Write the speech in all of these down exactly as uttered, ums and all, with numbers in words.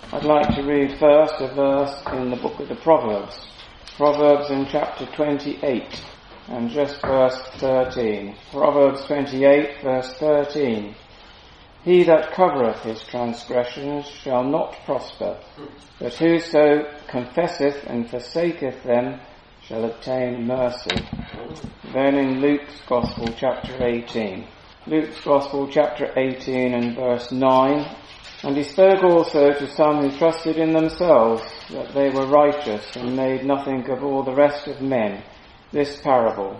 I'd like to read first a verse in the book of the Proverbs. Proverbs in chapter twenty-eight and just verse thirteen. Proverbs twenty-eight verse thirteen. He that covereth his transgressions shall not prosper, but whoso confesseth and forsaketh them shall obtain mercy. Then in Luke's Gospel chapter eighteen. Luke's Gospel chapter eighteen and verse nine. And he spoke also to some who trusted in themselves that they were righteous and made nothing of all the rest of men, this parable.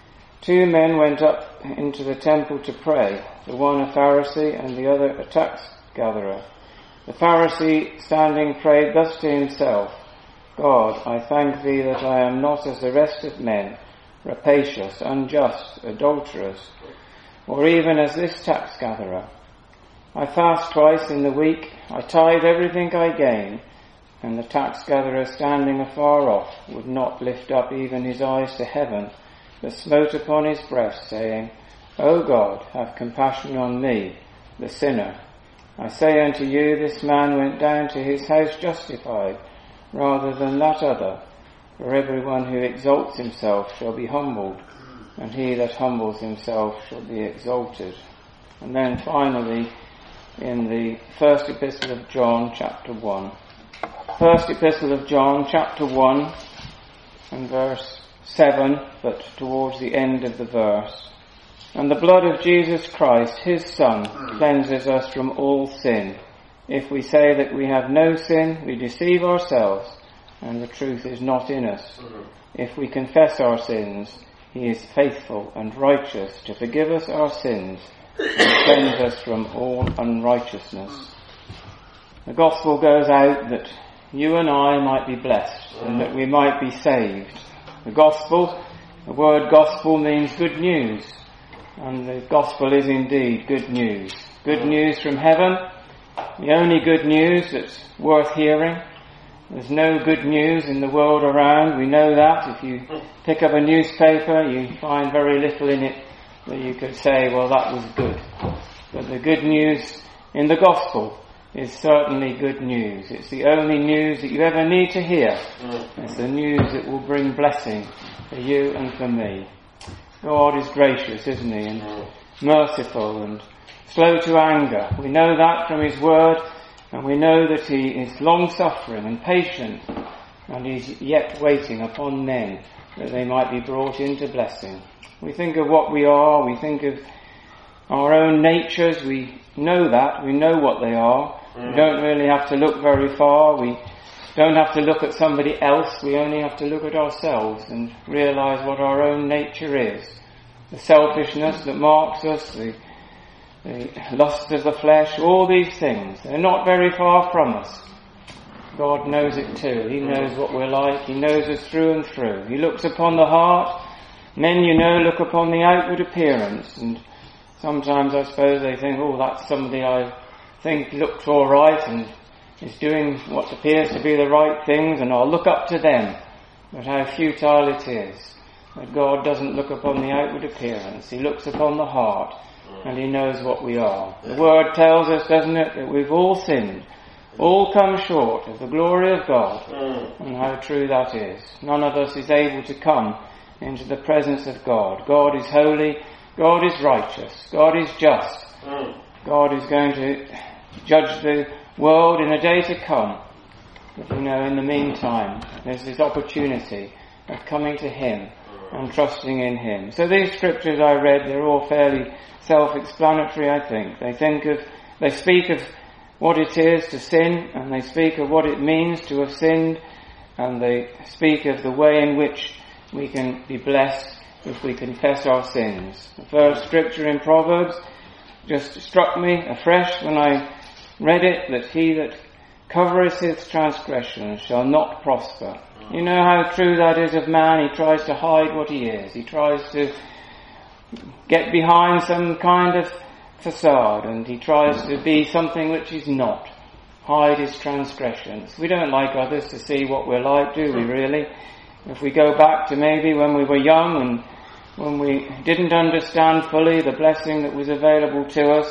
Two men went up into the temple to pray, the one a Pharisee and the other a tax gatherer. The Pharisee standing prayed thus to himself, God, I thank thee that I am not as the rest of men, rapacious, unjust, adulterous, or even as this tax gatherer. I fast twice in the week, I tithe everything I gain, and the tax gatherer standing afar off would not lift up even his eyes to heaven, but smote upon his breast, saying, O God, have compassion on me, the sinner. I say unto you, this man went down to his house justified, rather than that other. For everyone who exalts himself shall be humbled, and he that humbles himself shall be exalted. And then finally, in the first epistle of John, chapter one. First epistle of John, chapter one, and verse seven, but towards the end of the verse. And the blood of Jesus Christ, his Son, cleanses us from all sin. If we say that we have no sin, we deceive ourselves, and the truth is not in us. If we confess our sins, he is faithful and righteous to forgive us our sins and cleanse us from all unrighteousness. The gospel goes out that you and I might be blessed and that we might be saved. The gospel, the word gospel means good news, and the gospel is indeed good news. Good news from heaven, the only good news that's worth hearing. There's no good news in the world around, we know that. If you pick up a newspaper, you find very little in it that you could say, well, that was good. But the good news in the gospel is certainly good news. It's the only news that you ever need to hear. It's the news that will bring blessing for you and for me. God is gracious, isn't he? And merciful and slow to anger. We know that from his word, and we know that he is long-suffering and patient, and he's yet waiting upon men that they might be brought into blessing. We think of what we are, we think of our own natures, we know that, we know what they are. Mm. We don't really have to look very far, we don't have to look at somebody else, we only have to look at ourselves and realise what our own nature is. The selfishness that marks us, the, the lust of the flesh, all these things, they're not very far from us. God knows it too, he knows what we're like, he knows us through and through. He looks upon the heart. Men, you know, look upon the outward appearance, and sometimes I suppose they think, oh, that's somebody I think looks all right and is doing what appears to be the right things, and I'll look up to them. But how futile it is that God doesn't look upon the outward appearance. He looks upon the heart, and he knows what we are. The word tells us, doesn't it, that we've all sinned, all come short of the glory of God, and how true that is. None of us is able to come into the presence of God. God is holy, God is righteous, God is just. Mm. God is going to judge the world in a day to come. But you know, in the meantime, there's this opportunity of coming to him and trusting in him. So these scriptures I read, they're all fairly self-explanatory, I think. They think of, they speak of what it is to sin, and they speak of what it means to have sinned, and they speak of the way in which we can be blessed if we confess our sins. The first scripture in Proverbs just struck me afresh when I read it, that he that covereth his transgressions shall not prosper. You know how true that is of man. He tries to hide what he is. He tries to get behind some kind of facade, and he tries to be something which he's not. Hide his transgressions. We don't like others to see what we're like, do we really? If we go back to maybe when we were young and when we didn't understand fully the blessing that was available to us,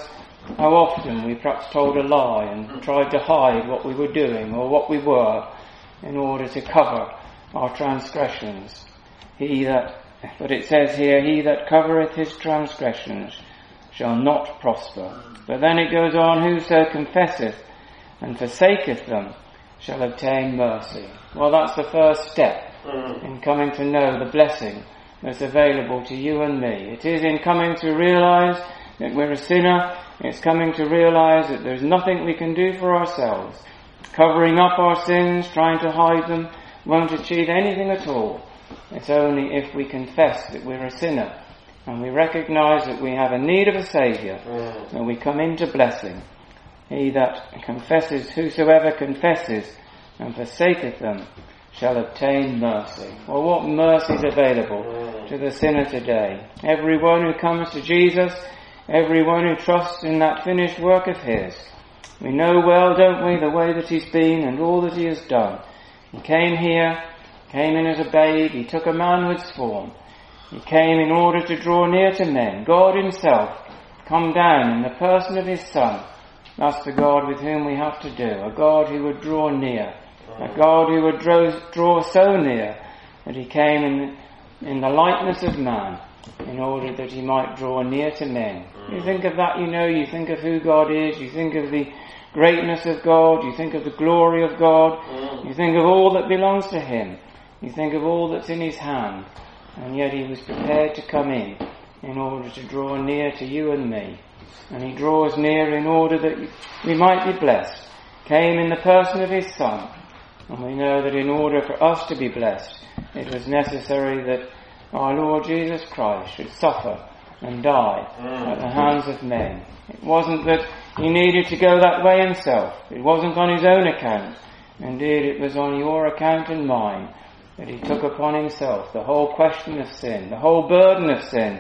How often we perhaps told a lie and tried to hide what we were doing or what we were in order to cover our transgressions. He that, but it says here, he that covereth his transgressions shall not prosper. But then it goes on, whoso confesseth and forsaketh them shall obtain mercy. Well, that's the first step in coming to know the blessing that's available to you and me. It is in coming to realise that we're a sinner. It's coming to realise that there's nothing we can do for ourselves. Covering up our sins, trying to hide them, won't achieve anything at all. It's only if we confess that we're a sinner and we recognise that we have a need of a Saviour that we come into blessing. He that confesses, whosoever confesses and forsaketh them shall obtain mercy. Well, what mercy is available to the sinner today? Everyone who comes to Jesus, everyone who trusts in that finished work of His. We know well, don't we, the way that He's been and all that He has done. He came here, came in as a babe, He took a manhood's form. He came in order to draw near to men. God Himself come down in the person of His Son. That's the God with whom we have to do. A God who would draw near. A God who would draw, draw so near that He came in, in the likeness of man in order that He might draw near to men. You think of that, you know, you think of who God is, you think of the greatness of God, you think of the glory of God, you think of all that belongs to Him, you think of all that's in His hand, and yet He was prepared to come in in order to draw near to you and me. And He draws near in order that we might be blessed. Came in the person of His Son. And we know that in order for us to be blessed, it was necessary that our Lord Jesus Christ should suffer and die at the hands of men. It wasn't that He needed to go that way Himself. It wasn't on His own account. Indeed, it was on your account and mine that He took upon Himself the whole question of sin, the whole burden of sin.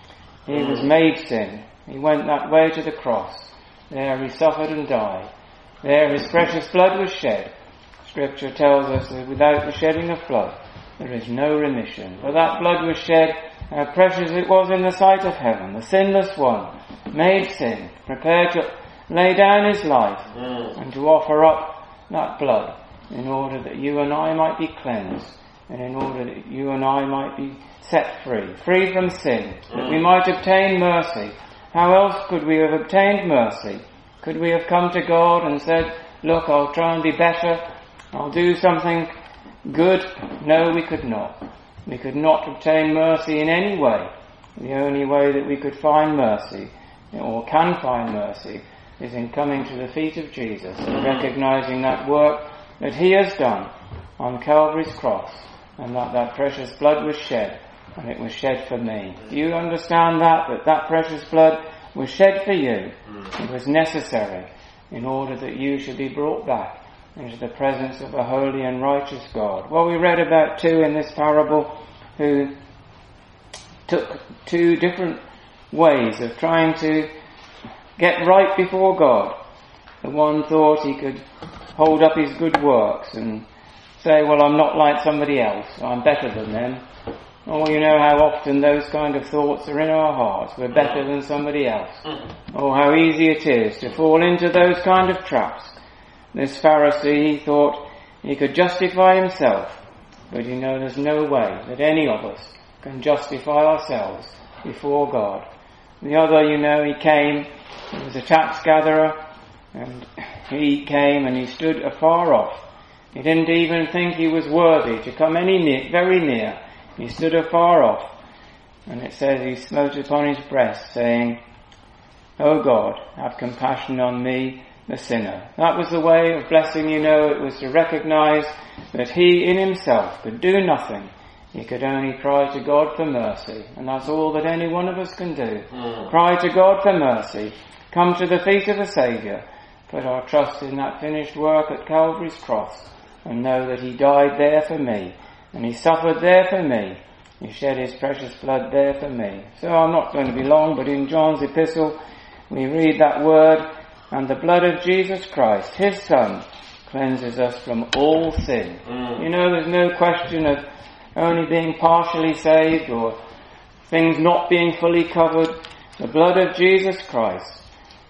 He was made sin. He went that way to the cross. There He suffered and died. There His precious blood was shed. Scripture tells us that without the shedding of blood, there is no remission. For that blood was shed, how precious it was in the sight of heaven. The sinless one, made sin, prepared to lay down His life and to offer up that blood in order that you and I might be cleansed and in order that you and I might be set free, free from sin, that we might obtain mercy. How else could we have obtained mercy? Could we have come to God and said, look, I'll try and be better, I'll do something good? No, we could not. We could not obtain mercy in any way. The only way that we could find mercy, or can find mercy, is in coming to the feet of Jesus and recognizing that work that He has done on Calvary's cross, and that that precious blood was shed, and it was shed for me. Do you understand that? That that precious blood was shed for you. It was necessary in order that you should be brought back into the presence of a holy and righteous God. Well, we read about two in this parable who took two different ways of trying to get right before God. The one thought he could hold up his good works and say, well, I'm not like somebody else, I'm better than them. Oh, you know how often those kind of thoughts are in our hearts. We're better than somebody else. Oh, how easy it is to fall into those kind of traps. This Pharisee, he thought he could justify himself. But you know, there's no way that any of us can justify ourselves before God. The other, you know, he came, he was a tax gatherer, and he came and he stood afar off. He didn't even think he was worthy to come any near, very near. He stood afar off, and it says he smote upon his breast, saying, O God, have compassion on me, the sinner. That was the way of blessing, you know. It was to recognize that he in himself could do nothing. He could only cry to God for mercy, and that's all that any one of us can do. Mm. Cry to God for mercy, come to the feet of the Saviour, put our trust in that finished work at Calvary's cross, and know that He died there for me, and He suffered there for me. He shed His precious blood there for me. So I'm not going to be long, but in John's epistle we read that word, and the blood of Jesus Christ, His Son, cleanses us from all sin. Mm. You know, there's no question of only being partially saved or things not being fully covered. The blood of Jesus Christ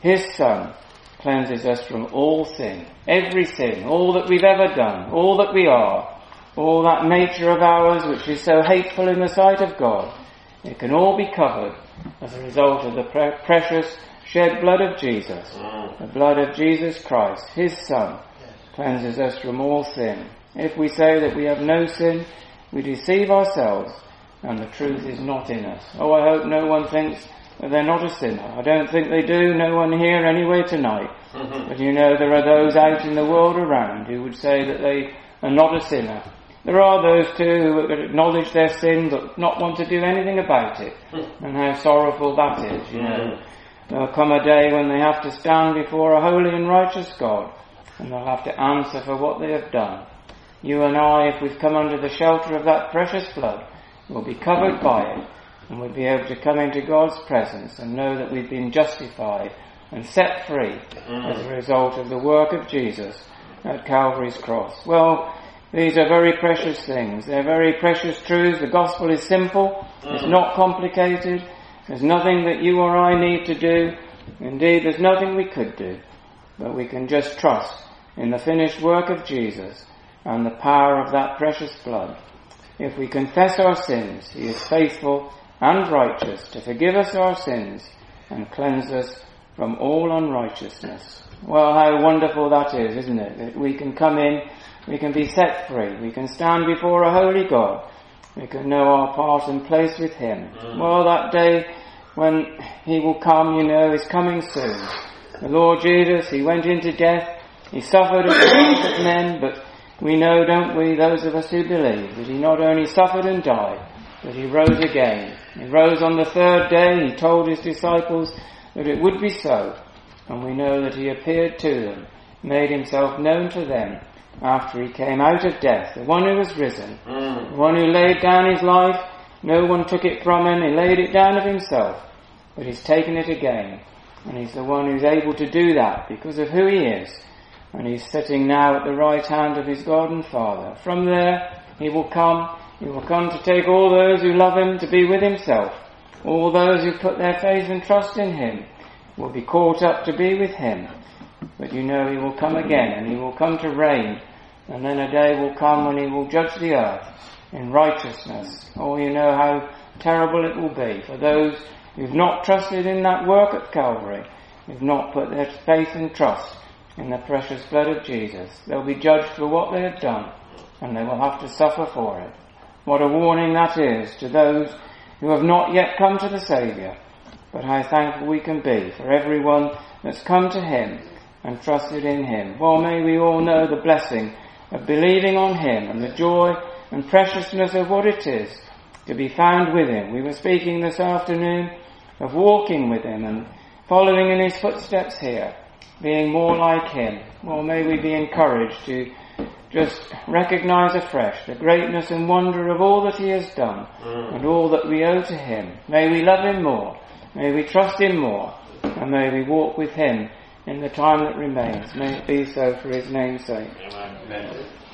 His Son cleanses us from all sin, every sin, all that we've ever done, all that we are, all that nature of ours which is so hateful in the sight of God. It can all be covered as a result of the pre- precious shed blood of Jesus. The blood of Jesus Christ, His Son, cleanses us from all sin. If we say that we have no sin, we deceive ourselves, and the truth is not in us. Oh, I hope no one thinks that they're not a sinner. I don't think they do, no one here anyway tonight. But you know, there are those out in the world around who would say that they are not a sinner. There are those too who would acknowledge their sin but not want to do anything about it. And how sorrowful that is, you know. There'll come a day when they have to stand before a holy and righteous God, and they'll have to answer for what they have done. You and I, if we've come under the shelter of that precious blood, will be covered by it, and we'll be able to come into God's presence and know that we've been justified and set free as a result of the work of Jesus at Calvary's cross. Well, these are very precious things. They're very precious truths. The gospel is simple. It's not complicated. There's nothing that you or I need to do. Indeed, there's nothing we could do. But we can just trust in the finished work of Jesus and the power of that precious blood. If we confess our sins, He is faithful and righteous to forgive us our sins and cleanse us from all unrighteousness. Well, how wonderful that is, isn't it? That we can come in, we can be set free, we can stand before a holy God, we can know our part and place with Him. Mm. Well, that day when He will come, you know, is coming soon. The Lord Jesus, He went into death, He suffered at the hands of men, but we know, don't we, those of us who believe, that He not only suffered and died, but He rose again. He rose on the third day. He told His disciples that it would be so. And we know that He appeared to them, made Himself known to them after He came out of death, the one who was risen, mm. the one who laid down His life. No one took it from Him. He laid it down of Himself, but He's taken it again. And He's the one who's able to do that because of who He is. And He's sitting now at the right hand of His God and Father. From there, He will come. He will come to take all those who love Him to be with Himself. All those who put their faith and trust in Him will be caught up to be with Him. But you know, He will come again, and He will come to reign. And then a day will come when He will judge the earth in righteousness. Oh, you know how terrible it will be for those who've not trusted in that work at Calvary, who've not put their faith and trust in the precious blood of Jesus. They'll be judged for what they have done, and they will have to suffer for it. What a warning that is to those who have not yet come to the Saviour. But how thankful we can be for everyone that's come to Him and trusted in Him. Well, may we all know the blessing of believing on Him and the joy and preciousness of what it is to be found with Him. We were speaking this afternoon of walking with Him and following in His footsteps here, being more like Him. Well, may we be encouraged to just recognise afresh the greatness and wonder of all that He has done mm. and all that we owe to Him. May we love Him more, may we trust Him more, and may we walk with Him in the time that remains. May it be so for His name's sake. Amen.